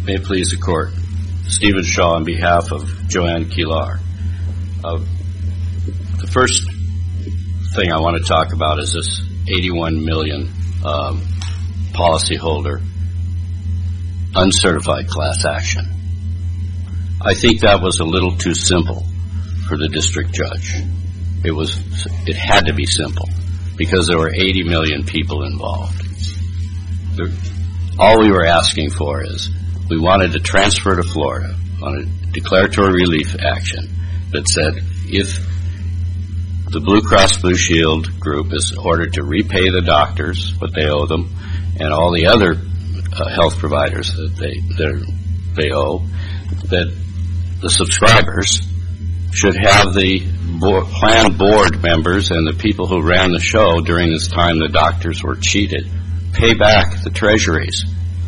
May it please the Court. Stephen Shaw on behalf of Joanne Kilar. The first thing I want to talk about is this 81 million policyholder uncertified class action. I think that was a little too simple for the district judge. It had to be simple because there were 80 million people involved. All we were asking for is we wanted to transfer to Florida on a declaratory relief action that said if the Blue Cross Blue Shield group is ordered to repay the doctors what they owe them and all the other health providers that they owe, that the subscribers should have the plan board members and the people who ran the show during this time the doctors were cheated pay back the treasuries.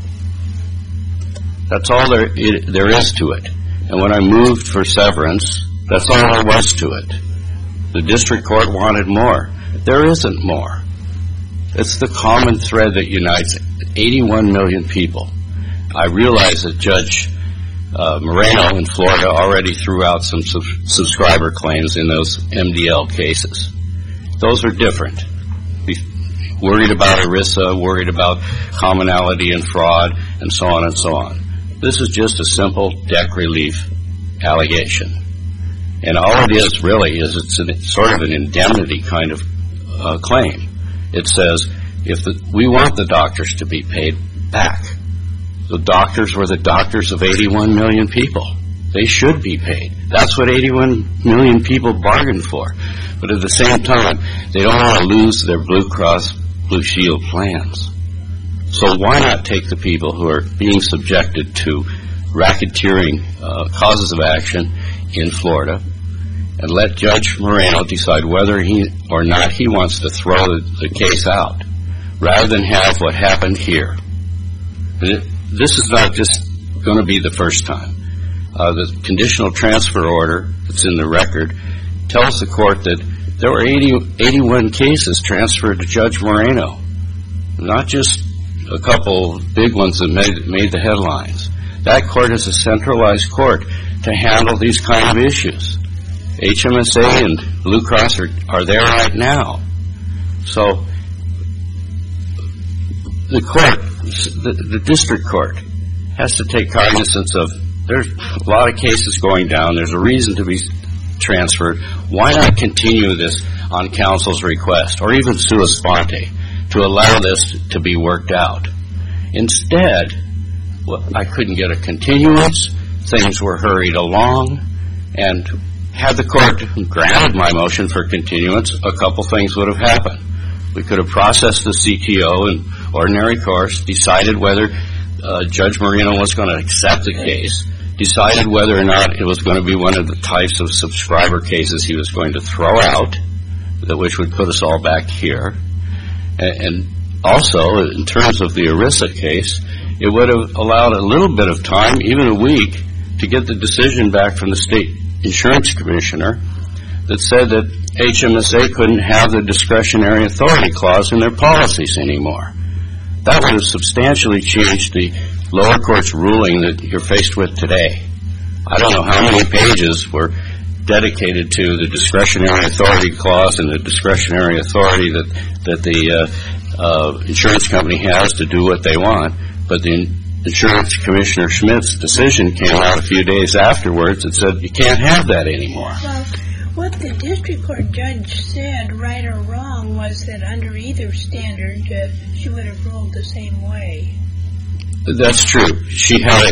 That's all there is to it. And when I moved for severance, that's all there was to it. The district court wanted more. There isn't more. It's the common thread that unites 81 million people. I realize that Judge Moreno in Florida already threw out some subscriber claims in those MDL cases. Those are different. Worried about ERISA, worried about commonality and fraud, and so on and so on. This is just a simple debt relief allegation. And all it is really is it's sort of an indemnity kind of claim. It says we want the doctors to be paid back. The doctors were the doctors of 81 million people. They should be paid. That's what 81 million people bargained for. But at the same time, they don't want to lose their Blue Cross Blue Shield plans. So why not take the people who are being subjected to racketeering causes of action in Florida and let Judge Moreno decide whether he or not he wants to throw the case out, rather than have what happened here. This is not just going to be the first time. The conditional transfer order that's in the record tells the court that there were 81 cases transferred to Judge Moreno, not just a couple big ones that made the headlines. That court is a centralized court to handle these kind of issues. HMSA and Blue Cross are there right now. So the court, the district court, has to take cognizance of there's a lot of cases going down. There's a reason to be transferred. Why not continue this on counsel's request, or even sua sponte, to allow this to be worked out? Instead, I couldn't get a continuance. Things were hurried along, and had the court granted my motion for continuance, a couple things would have happened. We could have processed the CTO in ordinary course, decided whether Judge Moreno was going to accept the case, decided whether or not it was going to be one of the types of subscriber cases he was going to throw out, which would put us all back here. And also, in terms of the ERISA case, it would have allowed a little bit of time, even a week, to get the decision back from the state insurance commissioner that said that HMSA couldn't have the discretionary authority clause in their policies anymore. That would have substantially changed the lower court's ruling that you're faced with today. I don't know how many pages were dedicated to the discretionary authority clause and the discretionary authority that the insurance company has to do what they want, but the insurance commissioner Schmidt's decision came out a few days afterwards and said you can't have that anymore. Well, what the district court judge said, right or wrong, was that under either standard, she would have ruled the same way. That's true. She had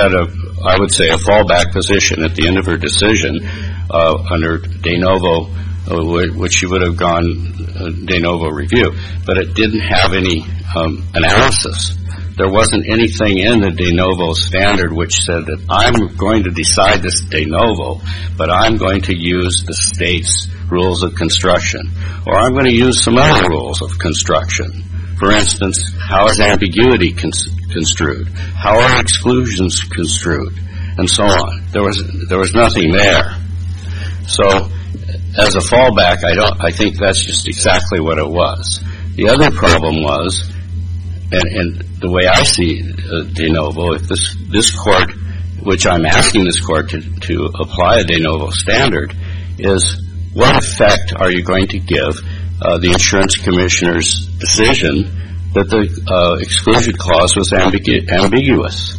I would say, a fallback position at the end of her decision under de novo, which she would have gone de novo review. But it didn't have any analysis. There wasn't anything in the de novo standard which said that I'm going to decide this de novo, but I'm going to use the state's rules of construction, or I'm going to use some other rules of construction. For instance, how is ambiguity construed? How are exclusions construed? And so on. There was nothing there. So, as a fallback, I think that's just exactly what it was. The other problem was, And the way I see de novo, if this court, which I'm asking this court to apply a de novo standard, is what effect are you going to give the insurance commissioner's decision that the exclusion clause was ambiguous?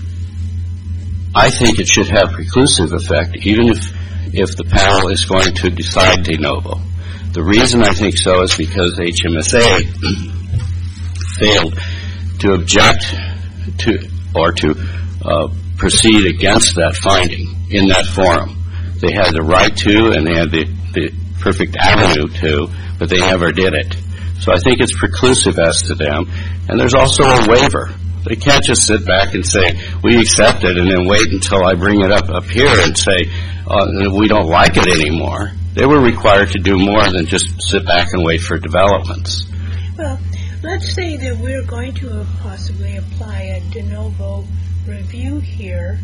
I think it should have preclusive effect, even if the panel is going to decide de novo. The reason I think so is because HMSA failed to object to or to proceed against that finding in that forum. They had the right to, and they had the perfect avenue to, but they never did it. So I think it's preclusive as to them. And there's also a waiver. They can't just sit back and say, we accept it, and then wait until I bring it up here and say, we don't like it anymore. They were required to do more than just sit back and wait for developments. Well, let's say that we're going to possibly apply a de novo review here.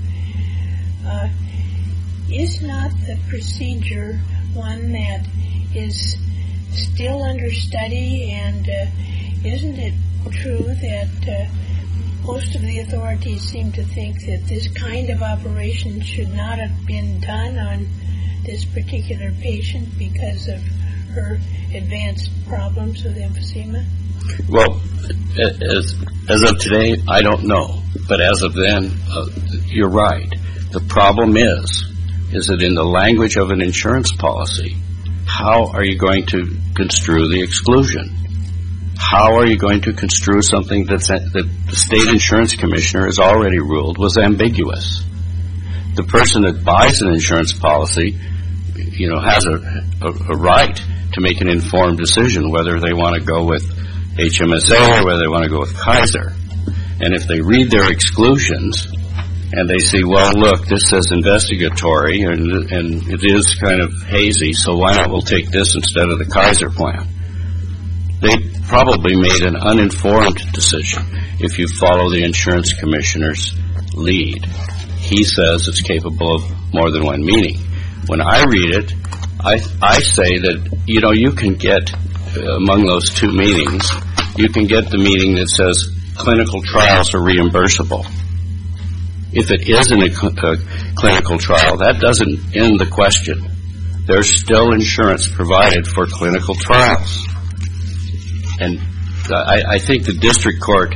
Is not the procedure one that is still under study, and isn't it true that most of the authorities seem to think that this kind of operation should not have been done on this particular patient because of her advanced problems with emphysema? Well, as of today, I don't know. But as of then, you're right. The problem is that in the language of an insurance policy, how are you going to construe the exclusion? How are you going to construe something that the state insurance commissioner has already ruled was ambiguous? The person that buys an insurance policy, has a right to make an informed decision whether they want to go with HMSA or whether they want to go with Kaiser. And if they read their exclusions and they see, well, look, this says investigatory and it is kind of hazy, so why not we'll take this instead of the Kaiser plan? They probably made an uninformed decision if you follow the insurance commissioner's lead. He says it's capable of more than one meaning. When I read it, I say that, you can get among those two meanings, you can get the meaning that says clinical trials are reimbursable. If it isn't a clinical trial, that doesn't end the question. There's still insurance provided for clinical trials. And I think the district court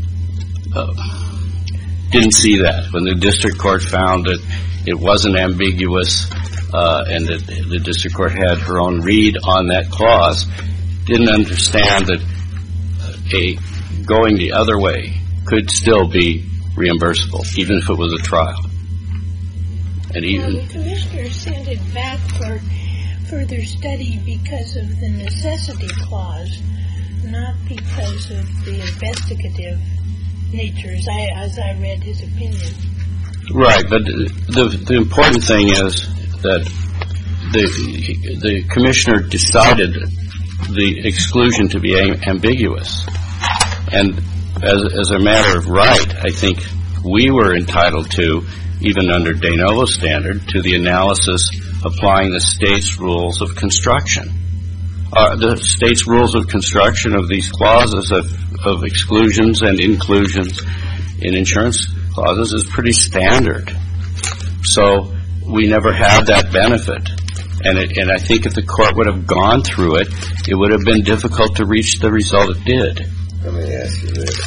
didn't see that. When the district court found that it wasn't ambiguous and that the district court had her own read on that clause, didn't understand that going the other way could still be reimbursable, even if it was a trial. And even the commissioner sent it back for further study because of the necessity clause, not because of the investigative nature, as I read his opinion. Right, but the important thing is that the commissioner decided the exclusion to be ambiguous. And as a matter of right, I think we were entitled to, even under de novo standard, to the analysis applying the state's rules of construction. The state's rules of construction of these clauses of exclusions and inclusions in insurance clauses is pretty standard. So we never had that benefit. And I think if the court would have gone through it, it would have been difficult to reach the result it did. Let me ask you this.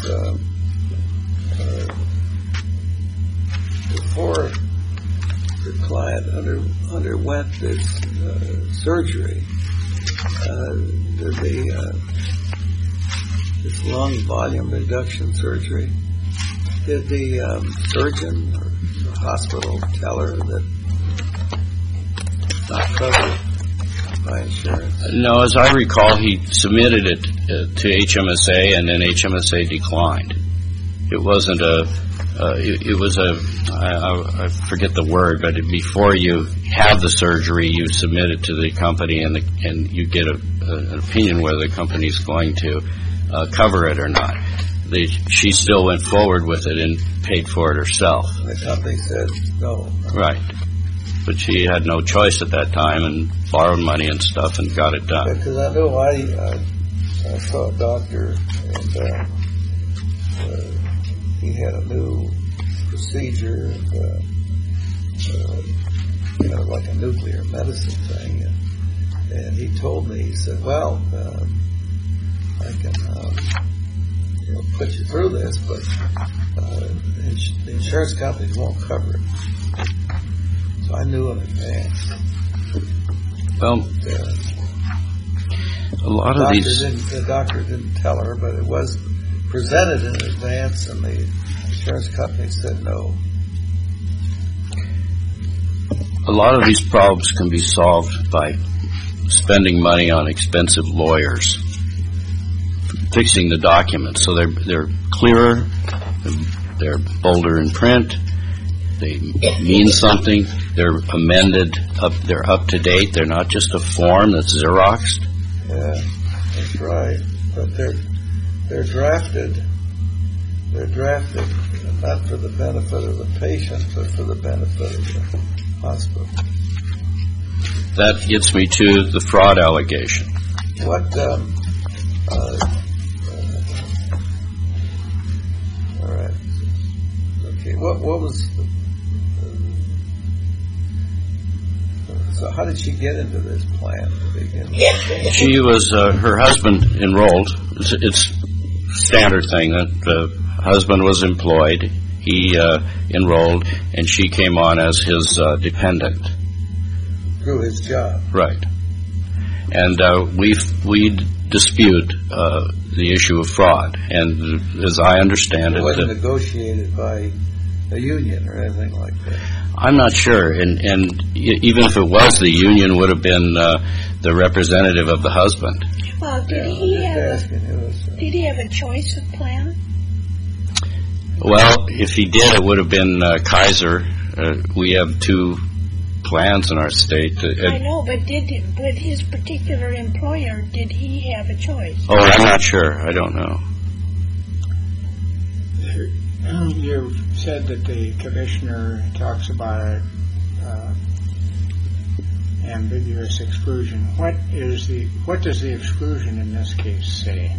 Before the client underwent this surgery, this lung volume reduction surgery, did the surgeon or the hospital tell her that it's not covered by insurance? No, as I recall, he submitted it to HMSA, and then HMSA declined. It wasn't I forget the word, but before you have the surgery, you submit it to the company, and you get an opinion whether the company's going to cover it or not. She still went forward with it and paid for it herself. The company said no. Right. But she had no choice at that time and borrowed money and stuff and got it done. Because I know I saw a doctor, and he had a new procedure, kind of like a nuclear medicine thing, and he told me, he said, well, I can put you through this, but the insurance companies won't cover it. So I knew in advance. Well, a lot of the doctor didn't tell her, but it was presented in advance, and the insurance company said no. A lot of these problems can be solved by spending money on expensive lawyers, fixing the documents so they're clearer, they're bolder in print, they mean something, they're amended, they're up to date, they're not just a form that's Xeroxed. Yeah, that's right. But they're drafted not for the benefit of the patient, but for the benefit of the hospital. That gets me to the fraud allegation. What? All right. Okay. What was? So how did she get into this plan to begin with? She was her husband enrolled. It's standard thing that the husband was employed. He enrolled, and she came on as his dependent. Through his job. Right. And we dispute the issue of fraud. And as I understand it... It wasn't negotiated by a union or anything like that. I'm not sure. And even if it was, the union would have been the representative of the husband. Well, did he have a choice of plan? Well, if he did, it would have been Kaiser. We have two plans in our state. I know, but with his particular employer, did he have a choice? Oh, I'm not sure. I don't know. You said that the commissioner talks about ambiguous exclusion. What does the exclusion in this case say?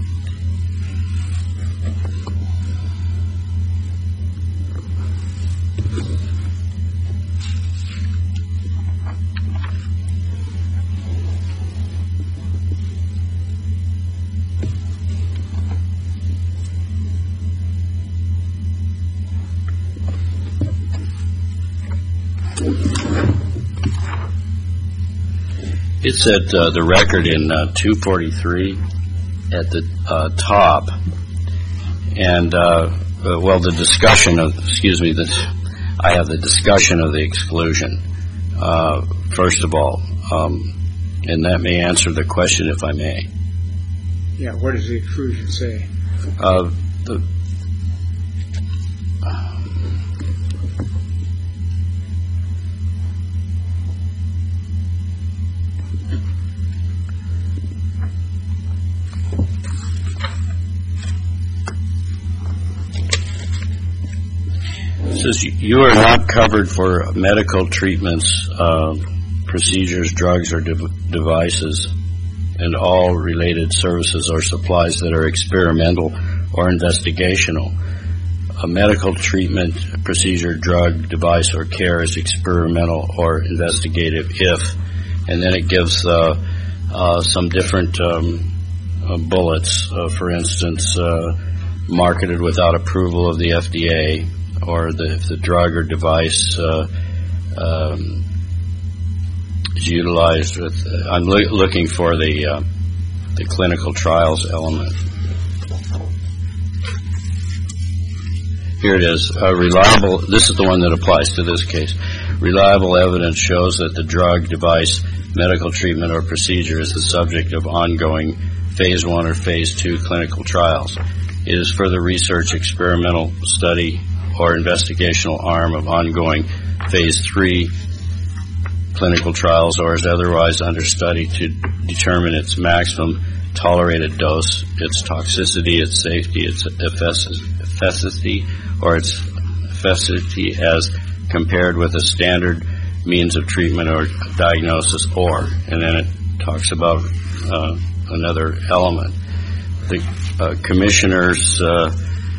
It's at the record in 243 at the top, and the discussion of I have the discussion of the exclusion first of all, and that may answer the question if I may. Yeah, what does the exclusion say? It says you are not covered for medical treatments, procedures, drugs, or devices, and all related services or supplies that are experimental or investigational. A medical treatment, procedure, drug, device, or care is experimental or investigative if, and then it gives some different bullets. For instance, marketed without approval of the FDA, or if the drug or device is utilized with. I'm looking for the clinical trials element. Here it is. Reliable. This is the one that applies to this case. Reliable evidence shows that the drug, device, medical treatment, or procedure is the subject of ongoing Phase 1 or Phase 2 clinical trials. It is for the research, experimental study, or investigational arm of ongoing Phase 3 clinical trials, or is otherwise under study to determine its maximum tolerated dose, its toxicity, its safety, its efficacy, or its efficacy as compared with a standard means of treatment or diagnosis, and then it talks about another element. The commissioners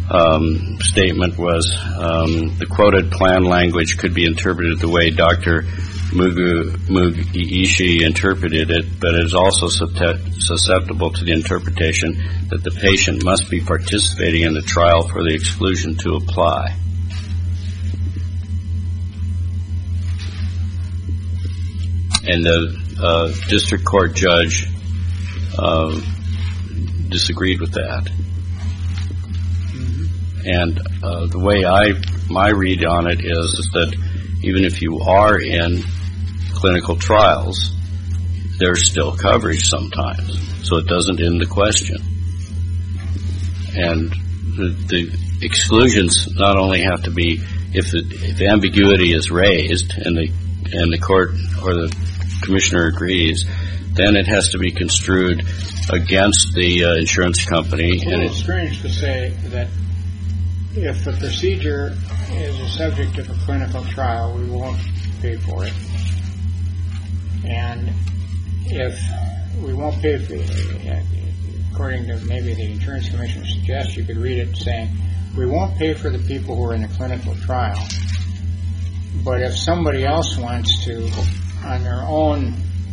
statement was the quoted plan language could be interpreted the way Dr. Mugiishi interpreted it, but it is also susceptible to the interpretation that the patient must be participating in the trial for the exclusion to apply. And the district court judge disagreed with that. And the way my read on it is that even if you are in clinical trials, there's still coverage sometimes. So it doesn't end the question. And the exclusions not only have to be if ambiguity is raised and the court or the commissioner agrees, then it has to be construed against the insurance company. And it's strange to say that if a procedure is a subject of a clinical trial, we won't pay for it. And if we won't pay for it, according to maybe the insurance commissioner suggests, you could read it saying, we won't pay for the people who are in the clinical trial. But if somebody else wants to, on their own,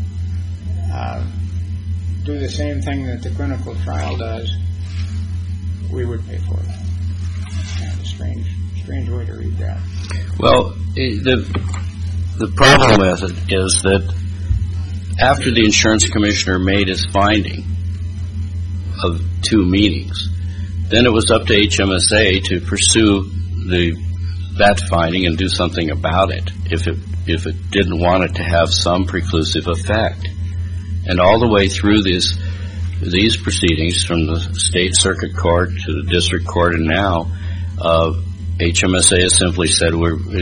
do the same thing that the clinical trial does, we would pay for it. Kind of a strange way to read that. Well, the problem with it is that after the insurance commissioner made his finding of 2 meetings, then it was up to HMSA to pursue that finding and do something about it if it didn't want it to have some preclusive effect. And all the way through these proceedings, from the state circuit court to the district court and now, HMSA has simply said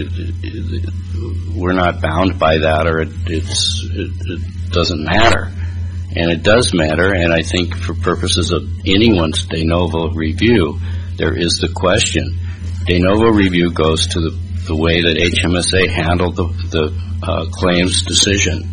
we're not bound by that, or it doesn't matter. And it does matter, and I think for purposes of anyone's de novo review, there is the question. De novo review goes to the way that HMSA handled the claims decision.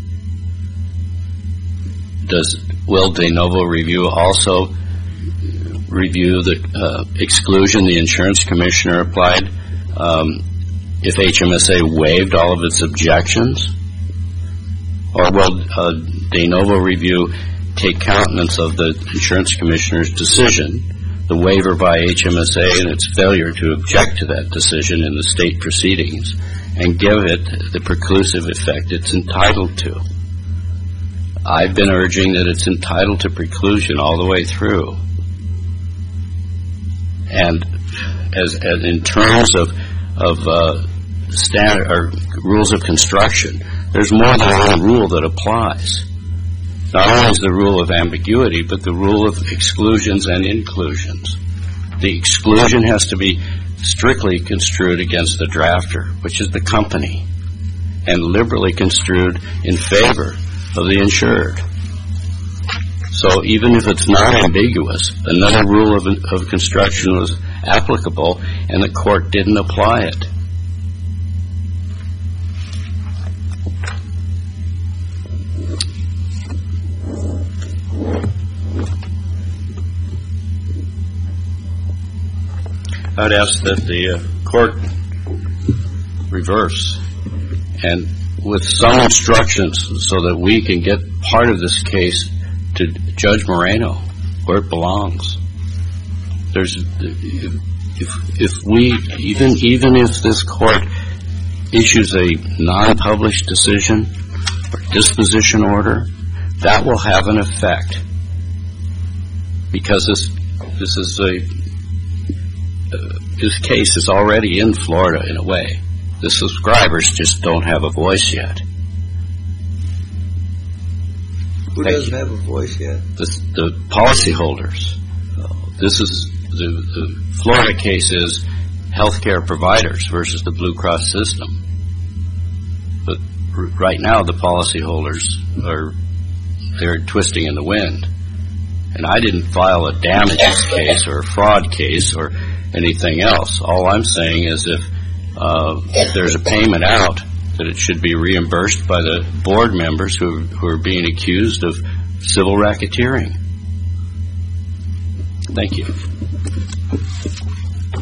Will de novo review also review the exclusion the insurance commissioner applied if HMSA waived all of its objections? Or will de novo review take countenance of the insurance commissioner's decision, the waiver by HMSA and its failure to object to that decision in the state proceedings, and give it the preclusive effect it's entitled to? I've been urging that it's entitled to preclusion all the way through. And as in terms of standard or rules of construction, there's more than one rule that applies. Not only is the rule of ambiguity, but the rule of exclusions and inclusions. The exclusion has to be strictly construed against the drafter, which is the company, and liberally construed in favor of the insured. So even if it's not ambiguous, another rule of construction was applicable, and the court didn't apply it. I'd ask that the court reverse, and with some instructions so that we can get part of this case to Judge Moreno where it belongs. If we even if this court issues a non-published decision or disposition order, that will have an effect, because this case is already in Florida in a way. The subscribers just don't have a voice yet. Who doesn't have a voice yet? The policyholders. This is the Florida case is healthcare providers versus the Blue Cross system. But right now the policyholders they're twisting in the wind. And I didn't file a damages case or a fraud case or anything else. All I'm saying is if there's a payment out, that it should be reimbursed by the board members who are being accused of civil racketeering. Thank you.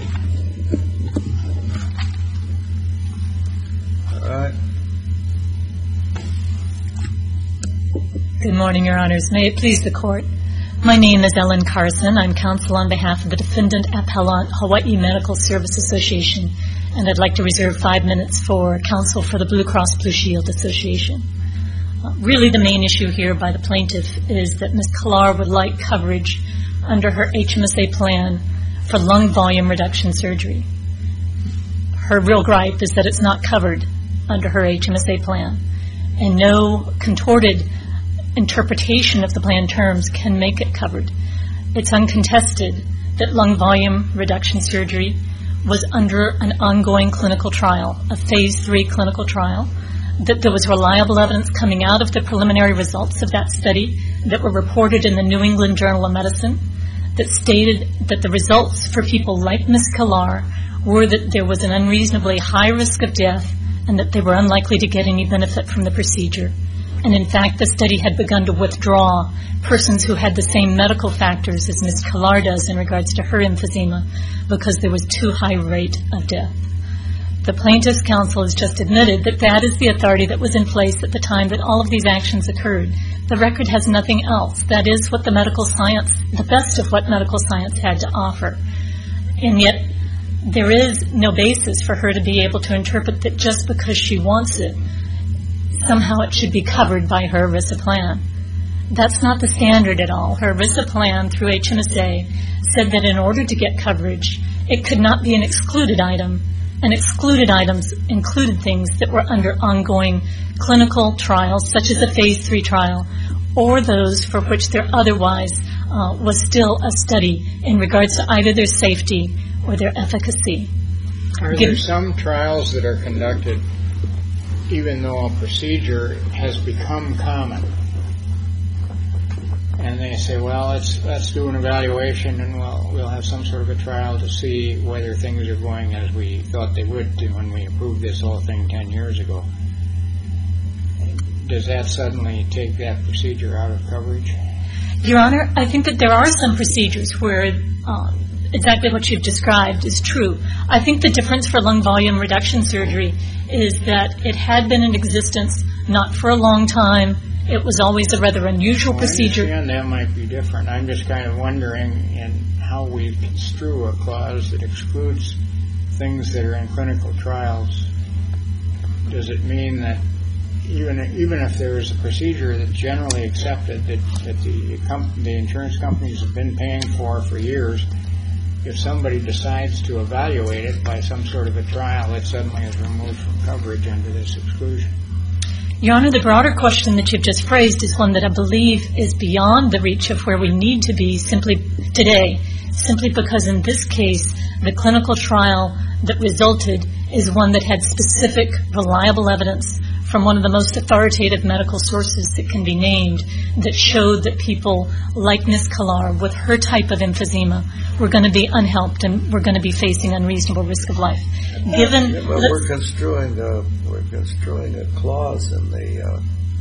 morning, Your Honors. May it please the Court. My name is Ellen Carson. I'm counsel on behalf of the defendant appellant, Hawaii Medical Service Association, and I'd like to reserve 5 minutes for counsel for the Blue Cross Blue Shield Association. Really, the main issue here by the plaintiff is that Ms. Kalar would like coverage under her HMSA plan for lung volume reduction surgery. Her real gripe is that it's not covered under her HMSA plan, and no contorted interpretation of the plan terms can make it covered. It's uncontested that lung volume reduction surgery was under an ongoing clinical trial, a phase 3 clinical trial, that there was reliable evidence coming out of the preliminary results of that study that were reported in the New England Journal of Medicine that stated that the results for people like Ms. Kalar were that there was an unreasonably high risk of death and that they were unlikely to get any benefit from the procedure. And in fact, the study had begun to withdraw persons who had the same medical factors as Ms. Kalar does in regards to her emphysema because there was too high rate of death. The plaintiff's counsel has just admitted that that is the authority that was in place at the time that all of these actions occurred. The record has nothing else. That is what the medical science, the best of what medical science had to offer. And yet, there is no basis for her to be able to interpret that just because she wants it, somehow it should be covered by her ERISA plan. That's not the standard at all. Her ERISA plan through HMSA said that in order to get coverage, it could not be an excluded item, and excluded items included things that were under ongoing clinical trials, such as a phase 3 trial, or those for which there otherwise was still a study in regards to either their safety or their efficacy. Are there some trials that are conducted even though a procedure has become common? And they say, well, let's do an evaluation and we'll have some sort of a trial to see whether things are going as we thought they would do when we approved this whole thing 10 years ago. Does that suddenly take that procedure out of coverage? Your Honor, I think that there are some procedures where exactly what you've described is true. I think the difference for lung volume reduction surgery is that it had been in existence not for a long time. It was always a rather unusual procedure. I understand that might be different. I'm just kind of wondering in how we construe a clause that excludes things that are in clinical trials. Does it mean that even if there is a procedure that's generally accepted that the insurance companies have been paying for years, if somebody decides to evaluate it by some sort of a trial, it suddenly is removed from coverage under this exclusion? Your Honor, the broader question that you've just phrased is one that I believe is beyond the reach of where we need to be simply because in this case, the clinical trial that resulted is one that had specific, reliable evidence from one of the most authoritative medical sources that can be named that showed that people like Ms. Kalar with her type of emphysema were going to be unhelped and were going to be facing unreasonable risk of life. We're construing a clause in the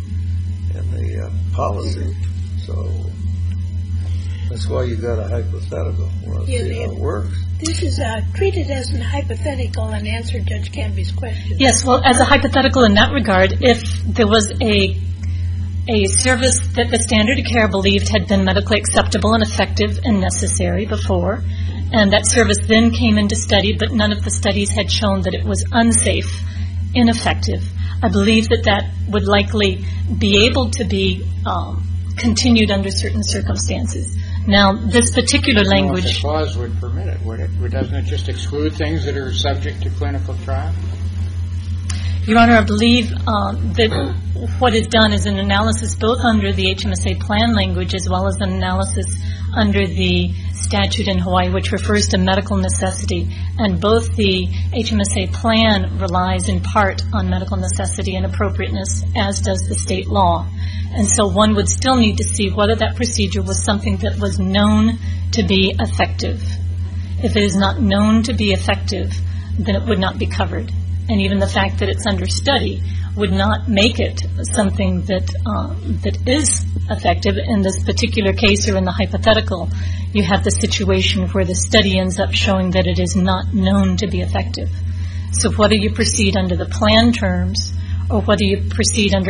policy, so that's why you got a hypothetical. We'll see how it works. This is treated as a hypothetical and answer Judge Canby's question. Yes, well, as a hypothetical in that regard, if there was a service that the standard of care believed had been medically acceptable and effective and necessary before, and that service then came into study, but none of the studies had shown that it was unsafe, ineffective, I believe that would likely be able to be continued under certain circumstances. Now, this particular language... Well, if the clause would permit it, would it? Doesn't it just exclude things that are subject to clinical trial? Your Honor, I believe that what is done is an analysis both under the HMSA plan language as well as an analysis under the statute in Hawaii, which refers to medical necessity. And both the HMSA plan relies in part on medical necessity and appropriateness, as does the state law. And so one would still need to see whether that procedure was something that was known to be effective. If it is not known to be effective, then it would not be covered. And even the fact that it's under study would not make it something that is effective. In this particular case, or in the hypothetical, you have the situation where the study ends up showing that it is not known to be effective. So whether you proceed under the plan terms or whether you proceed under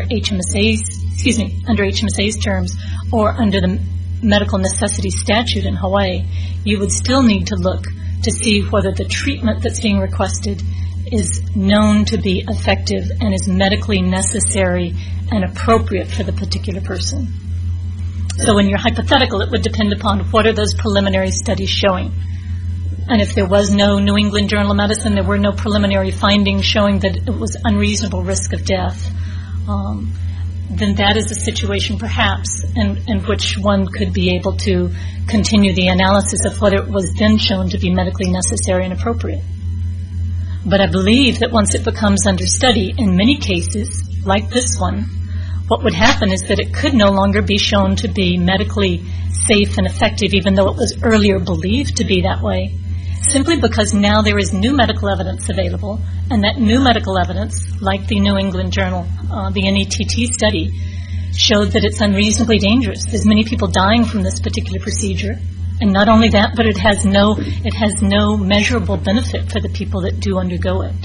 HMSA's terms or under the medical necessity statute in Hawaii, you would still need to look to see whether the treatment that's being requested is known to be effective and is medically necessary and appropriate for the particular person. So in your hypothetical, it would depend upon what are those preliminary studies showing. And if there was no New England Journal of Medicine, there were no preliminary findings showing that it was unreasonable risk of death, then that is a situation perhaps in which one could be able to continue the analysis of whether it was then shown to be medically necessary and appropriate. But I believe that once it becomes under study, in many cases, like this one, what would happen is that it could no longer be shown to be medically safe and effective, even though it was earlier believed to be that way, simply because now there is new medical evidence available, and that new medical evidence, like the New England Journal, the NETT study, showed that it's unreasonably dangerous. There's many people dying from this particular procedure, and not only that, but it has no measurable benefit for the people that do undergo it.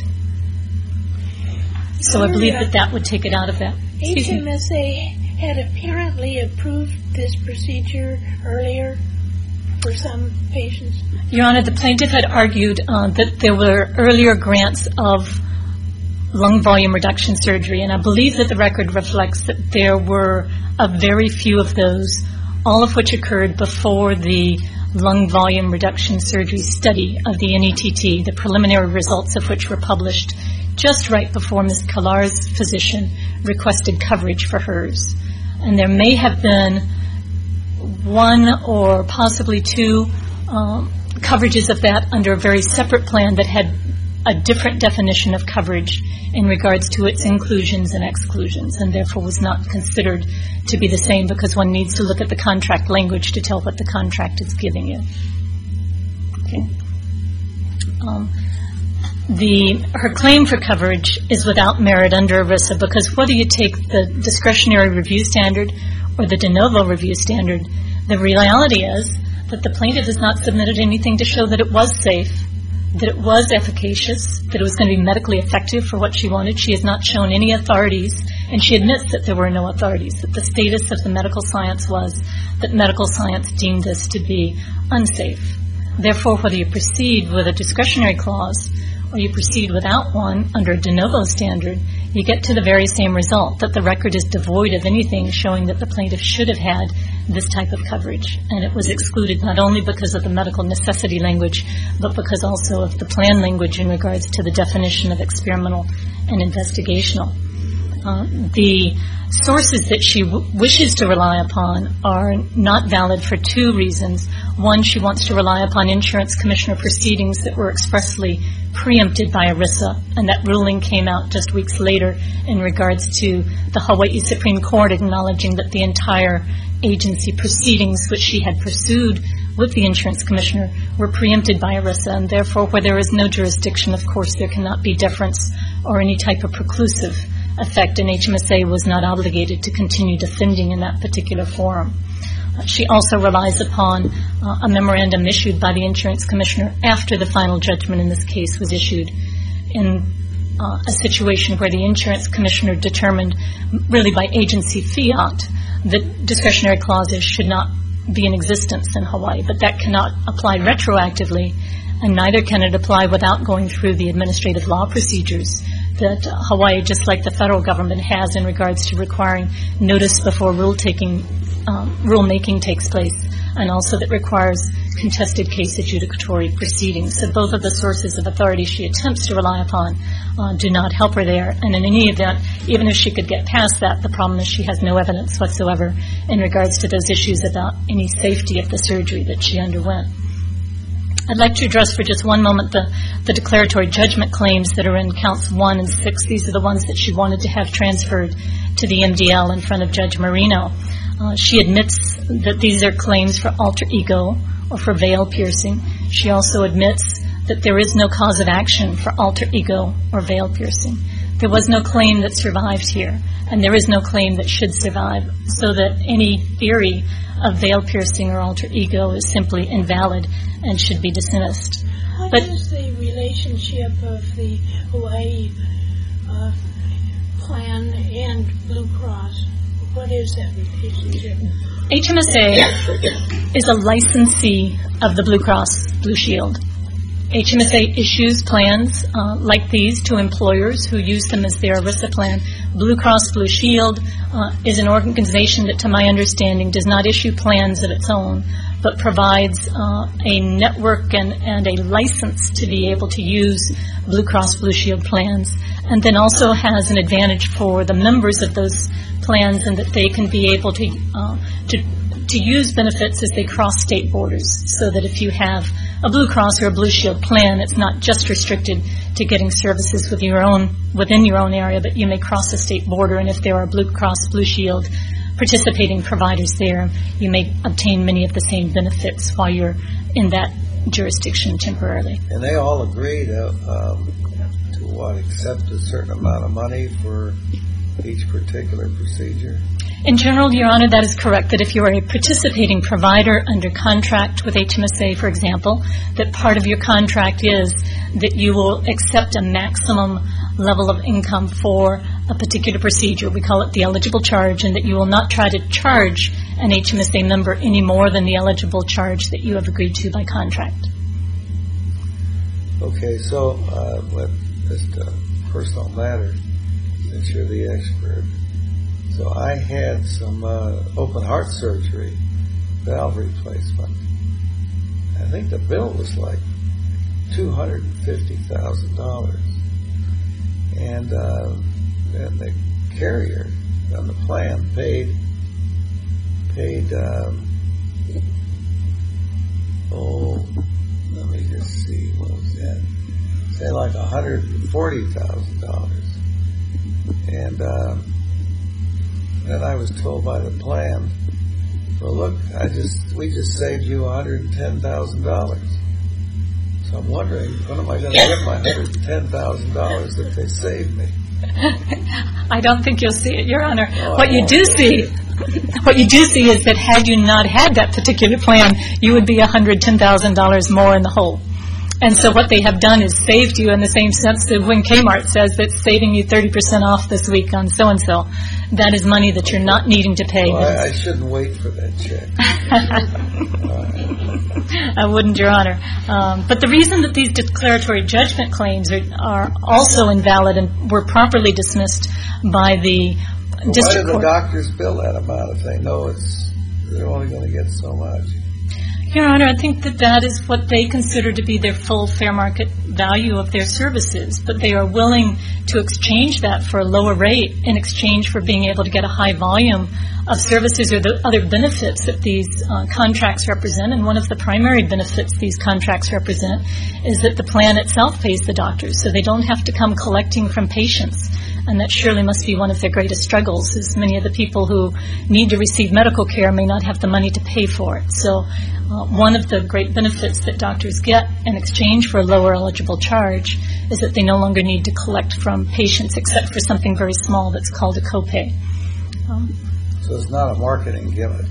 So I believe that would take it out of that. HMSA had apparently approved this procedure earlier for some patients. Your Honor, the plaintiff had argued that there were earlier grants of lung volume reduction surgery, and I believe that the record reflects that there were a very few of those, all of which occurred before the lung volume reduction surgery study of the NETT, the preliminary results of which were published just right before Ms. Kalar's physician requested coverage for hers. And there may have been one or possibly two coverages of that under a very separate plan that had a different definition of coverage in regards to its inclusions and exclusions, and therefore was not considered to be the same, because one needs to look at the contract language to tell what the contract is giving you. Okay. Her claim for coverage is without merit under ERISA, because whether you take the discretionary review standard or the de novo review standard, the reality is that the plaintiff has not submitted anything to show that it was safe, that it was efficacious, that it was going to be medically effective for what she wanted. She has not shown any authorities, and she admits that there were no authorities, that the status of the medical science was that medical science deemed this to be unsafe. Therefore, whether you proceed with a discretionary clause or you proceed without one under a de novo standard, you get to the very same result, that the record is devoid of anything showing that the plaintiff should have had this type of coverage. And it was excluded not only because of the medical necessity language, but because also of the plan language in regards to the definition of experimental and investigational. The sources that she wishes to rely upon are not valid for two reasons. One, she wants to rely upon insurance commissioner proceedings that were expressly preempted by ERISA, and that ruling came out just weeks later in regards to the Hawaii Supreme Court acknowledging that the entire agency proceedings which she had pursued with the insurance commissioner were preempted by ERISA, and therefore where there is no jurisdiction, of course, there cannot be deference or any type of preclusive effect, and HMSA was not obligated to continue defending in that particular forum. She also relies upon a memorandum issued by the insurance commissioner after the final judgment in this case was issued, in a situation where the insurance commissioner determined, really by agency fiat, that discretionary clauses should not be in existence in Hawaii. But that cannot apply retroactively, and neither can it apply without going through the administrative law procedures that Hawaii, just like the federal government, has in regards to requiring notice before rulemaking takes place, and also that requires contested case adjudicatory proceedings. So both of the sources of authority she attempts to rely upon do not help her there. And in any event, even if she could get past that, the problem is she has no evidence whatsoever in regards to those issues about any safety of the surgery that she underwent. I'd like to address for just one moment the declaratory judgment claims that are in counts 1 and 6. These are the ones that she wanted to have transferred to the MDL in front of Judge Marino. She admits that these are claims for alter ego or for veil piercing. She also admits that there is no cause of action for alter ego or veil piercing. There was no claim that survived here, and there is no claim that should survive, so that any theory of veil piercing or alter ego is simply invalid and should be dismissed. What is the relationship of the Hawaii plan and Blue Cross? What is that relationship? HMSA is a licensee of the Blue Cross Blue Shield. HMSA issues plans like these to employers who use them as their ERISA plan. Blue Cross Blue Shield is an organization that, to my understanding, does not issue plans of its own, but provides a network and a license to be able to use Blue Cross Blue Shield plans, and then also has an advantage for the members of those plans in that they can be able to use benefits as they cross state borders, so that if you have a Blue Cross or a Blue Shield plan, it's not just restricted to getting services within your own area, but you may cross the state border, and if there are Blue Cross Blue Shield participating providers there, you may obtain many of the same benefits while you're in that jurisdiction temporarily. And they all agree to accept a certain amount of money for each particular procedure? In general, Your Honor, that is correct, that if you are a participating provider under contract with HMSA, for example, that part of your contract is that you will accept a maximum level of income for a particular procedure. We call it the eligible charge, and that you will not try to charge an HMSA member any more than the eligible charge that you have agreed to by contract. Okay, so just a personal matter, since you're the expert. So I had some open heart surgery, valve replacement. I think the bill was like $250,000. And the carrier on the plan paid let me just see, what was that? Say like $140,000. And then I was told by the plan, well, look, we just saved you $110,000. So I'm wondering, when am I going to get my $110,000 that they saved me? I don't think you'll see it, Your Honor. What you do see is that had you not had that particular plan, you would be $110,000 more in the hole. And so what they have done is saved you in the same sense that when Kmart says that it's saving you 30% off this week on so-and-so, that is money that you're not needing to pay. Well, I shouldn't wait for that check. I wouldn't, Your Honor. But the reason that these declaratory judgment claims are also invalid and were properly dismissed by the district court. Why do the doctors bill that amount if they know they're only going to get so much? Your Honor, I think that is what they consider to be their full fair market value of their services, but they are willing to exchange that for a lower rate in exchange for being able to get a high volume of services or the other benefits that these contracts represent. And one of the primary benefits these contracts represent is that the plan itself pays the doctors, so they don't have to come collecting from patients. And that surely must be one of their greatest struggles, is many of the people who need to receive medical care may not have the money to pay for it. So one of the great benefits that doctors get in exchange for a lower eligible charge is that they no longer need to collect from patients except for something very small that's called a copay. So it's not a marketing gimmick.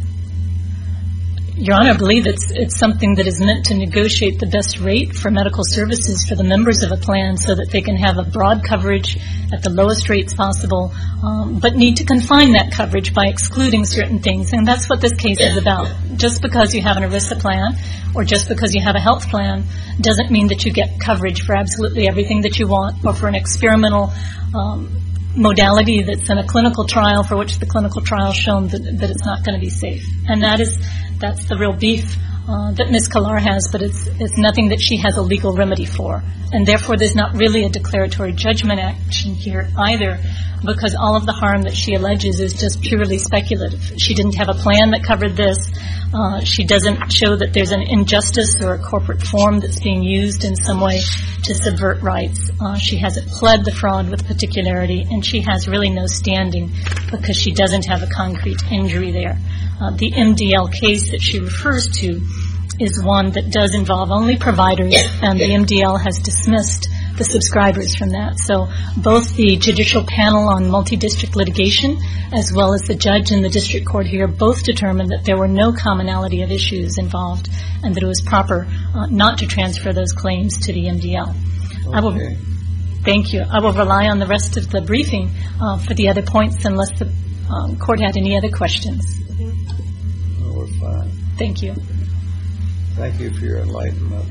Your Honor, I believe it's something that is meant to negotiate the best rate for medical services for the members of a plan so that they can have a broad coverage at the lowest rates possible, but need to confine that coverage by excluding certain things. And that's what this case is about. Just because you have an ERISA plan or just because you have a health plan doesn't mean that you get coverage for absolutely everything that you want, or for an experimental modality that's in a clinical trial for which the clinical trial has shown that it's not going to be safe. And that's the real beef that Ms. Kalar has, but it's nothing that she has a legal remedy for. And therefore there's not really a declaratory judgment action here either, because all of the harm that she alleges is just purely speculative. She didn't have a plan that covered this. She doesn't show that there's an injustice or a corporate form that's being used in some way to subvert rights. She hasn't pled the fraud with particularity, and she has really no standing because she doesn't have a concrete injury there. The MDL case that she refers to is one that does involve only providers, and the MDL has dismissed the subscribers from that. So both the judicial panel on multi-district litigation as well as the judge in the district court here both determined that there were no commonality of issues involved and that it was proper not to transfer those claims to the MDL. Okay. Thank you. I will rely on the rest of the briefing for the other points unless the court had any other questions. No, we're fine. Thank you. Thank you for your enlightenment.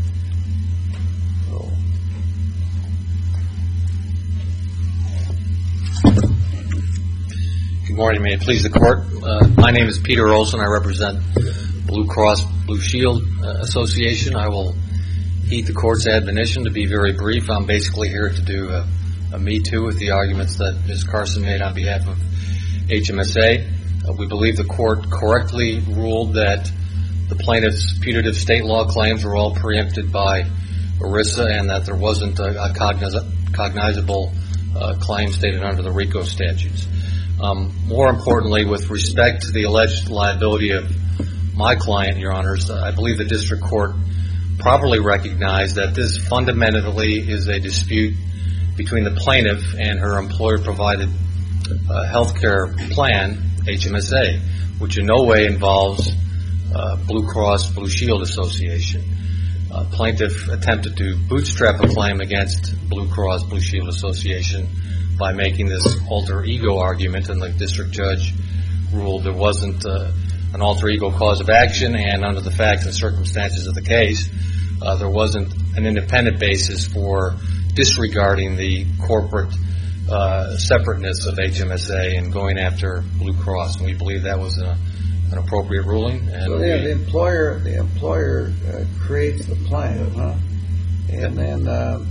So. Good morning. May it please the court. My name is Peter Olson. I represent Blue Cross Blue Shield Association. I will heed the court's admonition to be very brief. I'm basically here to do a me too with the arguments that Ms. Carson made on behalf of HMSA. We believe the court correctly ruled that the plaintiff's putative state law claims were all preempted by ERISA and that there wasn't a cognizable claim stated under the RICO statutes. More importantly, with respect to the alleged liability of my client, Your Honors, I believe the district court properly recognized that this fundamentally is a dispute between the plaintiff and her employer-provided health care plan, HMSA, which in no way involves Blue Cross Blue Shield Association. Plaintiff attempted to bootstrap a claim against Blue Cross Blue Shield Association by making this alter ego argument, and the district judge ruled there wasn't an alter ego cause of action, and under the facts and circumstances of the case, there wasn't an independent basis for disregarding the corporate separateness of HMSA and going after Blue Cross. And we believe that was an appropriate ruling. And so the employer creates the plan, huh? And then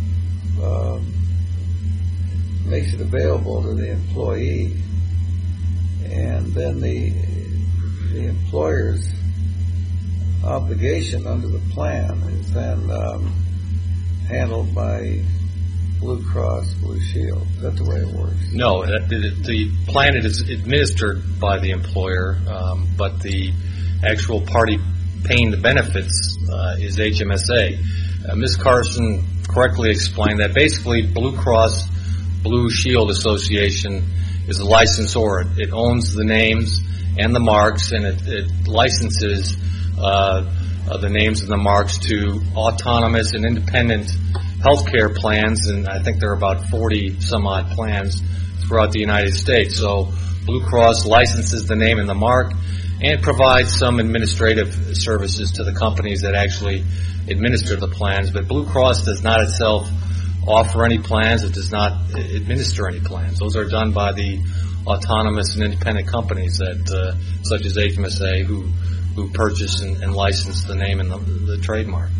makes it available to the employee, and then the employer's obligation under the plan is then handled by Blue Cross Blue Shield. Is that the way it works? No, the plan is administered by the employer, but the actual party paying the benefits is HMSA. Ms. Carson correctly explained that basically Blue Cross Blue Shield Association is a licensor. It owns the names and the marks, and it licenses the names and the marks to autonomous and independent healthcare plans, and I think there are about 40 some odd plans throughout the United States. So Blue Cross licenses the name and the mark and provides some administrative services to the companies that actually administer the plans, but Blue Cross does not itself offer any plans. It does not administer any plans. Those are done by the autonomous and independent companies that, such as HMSA, who purchase and license the name and the trademark.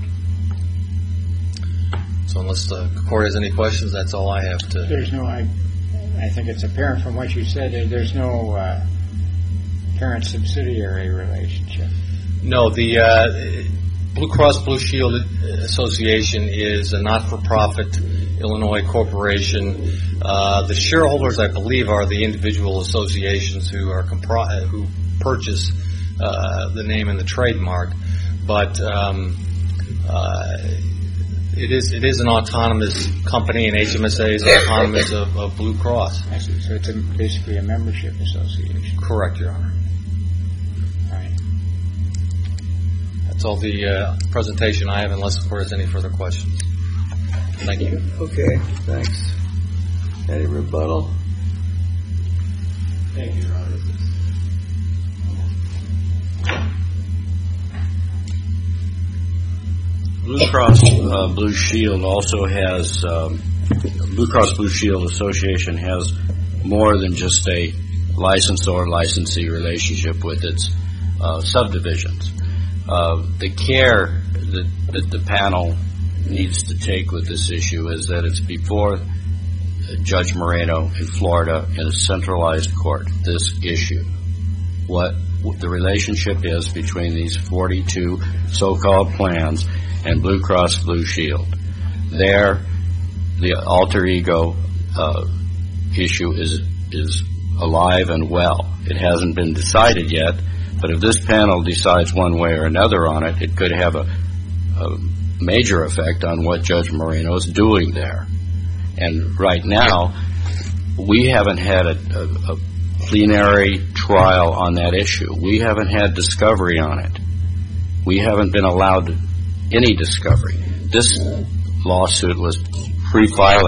So unless the court has any questions, that's all I have to. There's no. I think it's apparent from what you said. There's no parent-subsidiary relationship. No, the Blue Cross Blue Shield Association is a not-for-profit Illinois corporation. The shareholders, I believe, are the individual associations who purchase the name and the trademark, but it is an autonomous company, and HMSA is autonomous of Blue Cross. I see. So it's basically a membership association. Correct, Your Honor. That's all the presentation I have, unless the court has any further questions. Thank you. Okay, thanks. Any rebuttal? Thank you, Your Honor. Blue Cross Blue Shield also has, Blue Cross Blue Shield Association has more than just a licensor-licensee relationship with its subdivisions. The care that the panel needs to take with this issue is that it's before Judge Moreno in Florida in a centralized court, this issue. What the relationship is between these 42 so-called plans and Blue Cross Blue Shield. There, the alter ego issue is alive and well. It hasn't been decided yet, but if this panel decides one way or another on it, it could have a major effect on what Judge Moreno is doing there. And right now, we haven't had a plenary trial on that issue. We haven't had discovery on it. We haven't been allowed any discovery. This lawsuit was pre-filing.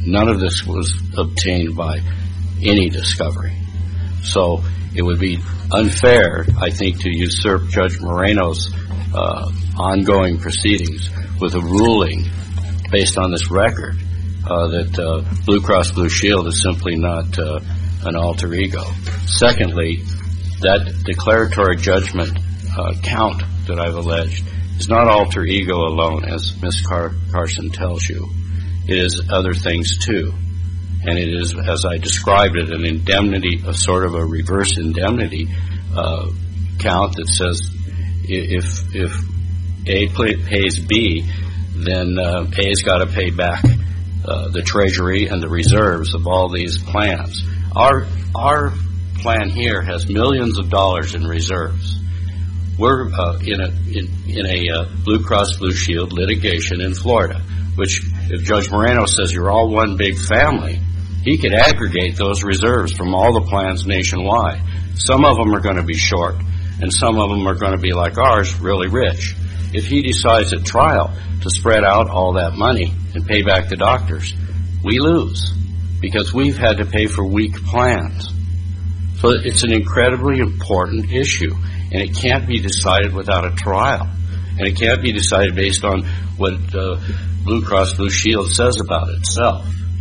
None of this was obtained by any discovery. So it would be unfair, I think, to usurp Judge Moreno's ongoing proceedings with a ruling based on this record that Blue Cross Blue Shield is simply not an alter ego. Secondly, that declaratory judgment count that I've alleged is not alter ego alone, as Ms. Carson tells you. It is other things too. And it is, as I described it, an indemnity, a sort of a reverse indemnity count that says if A pays B, then A's got to pay back the Treasury and the reserves of all these plans. Our plan here has millions of dollars in reserves. We're in a Blue Cross Blue Shield litigation in Florida, which if Judge Moreno says you're all one big family, he could aggregate those reserves from all the plans nationwide. Some of them are going to be short, and some of them are going to be like ours, really rich. If he decides at trial to spread out all that money and pay back the doctors, we lose because we've had to pay for weak plans. So it's an incredibly important issue, and it can't be decided without a trial. And it can't be decided based on what Blue Cross Blue Shield says about itself.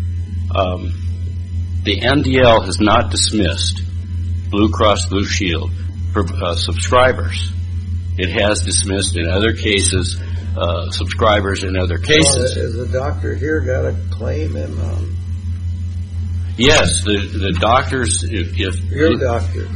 The MDL has not dismissed Blue Cross Blue Shield subscribers. It has dismissed in other cases subscribers in other cases. Has the doctor here got a claim in? Yes, the doctors. If your doctor.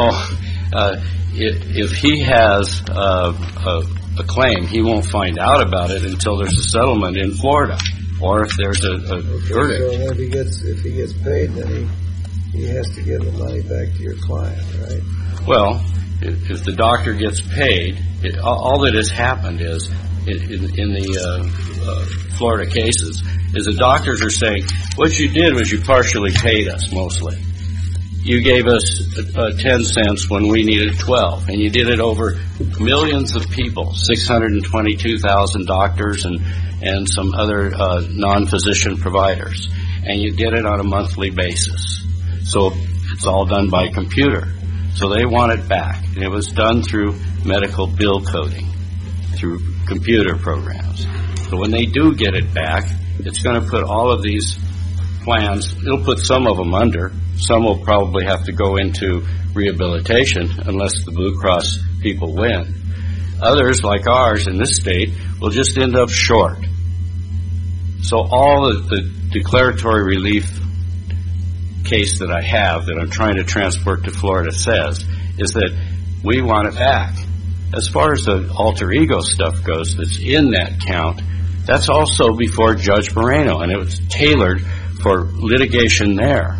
If he has a claim, he won't find out about it until there's a settlement in Florida, or if there's a verdict. So if he gets paid, then he has to give the money back to your client, right? Well, if the doctor gets paid, all that has happened is in the Florida cases is the doctors are saying what you did was you partially paid us mostly. You gave us 10 cents when we needed 12, and you did it over millions of people, 622,000 doctors and some other non-physician providers, and you did it on a monthly basis. So it's all done by computer. So they want it back, and it was done through medical bill coding, through computer programs. So when they do get it back, it's going to put all of these plans, it'll put some of them under. Some will probably have to go into rehabilitation unless the Blue Cross people win. Others, like ours in this state, will just end up short. So all of the declaratory relief case that I have that I'm trying to transport to Florida says is that we want it back. As far as the alter ego stuff goes that's in that count, that's also before Judge Moreno, and it was tailored for litigation there.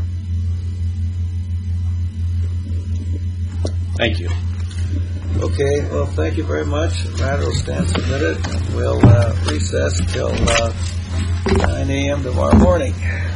Thank you. Okay, well, thank you very much. The matter will stand submitted. We'll recess till 9 a.m. tomorrow morning.